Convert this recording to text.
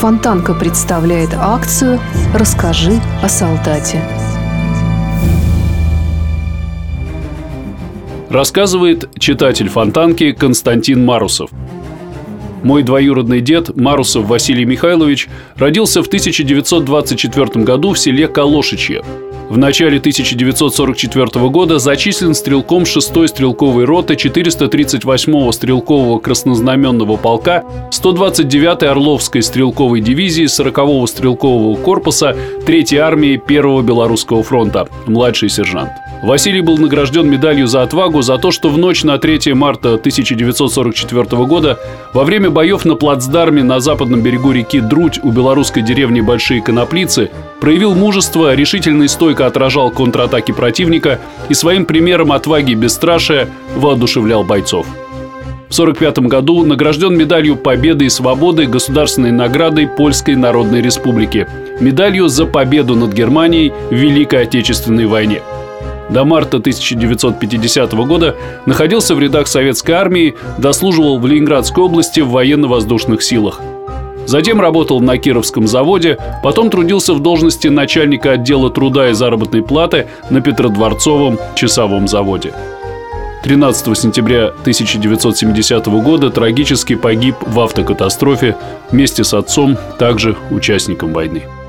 Фонтанка представляет акцию «Расскажи о солдате». Рассказывает читатель Фонтанки Константин Марусов. Мой двоюродный дед, Марусов Василий Михайлович, родился в 1924 году в селе Колошичье. В начале 1944 года зачислен стрелком 6-й стрелковой роты 438-го стрелкового краснознаменного полка 129-й Орловской стрелковой дивизии 40-го стрелкового корпуса 3-й армии 1-го Белорусского фронта, младший сержант. Василий был награжден медалью за отвагу за то, что в ночь на 3 марта 1944 года во время боев на плацдарме на западном берегу реки Друдь у белорусской деревни Большие Коноплицы проявил мужество, решительно и стойко отражал контратаки противника и своим примером отваги и бесстрашия воодушевлял бойцов. В 1945 году награжден медалью Победы и Свободы государственной наградой Польской Народной Республики, медалью за победу над Германией в Великой Отечественной войне. До марта 1950 года находился в рядах Советской армии, дослуживал в Ленинградской области в военно-воздушных силах. Затем работал на Кировском заводе, потом трудился в должности начальника отдела труда и заработной платы на Петродворцовом часовом заводе. 13 сентября 1970 года трагически погиб в автокатастрофе вместе с отцом, также участником войны.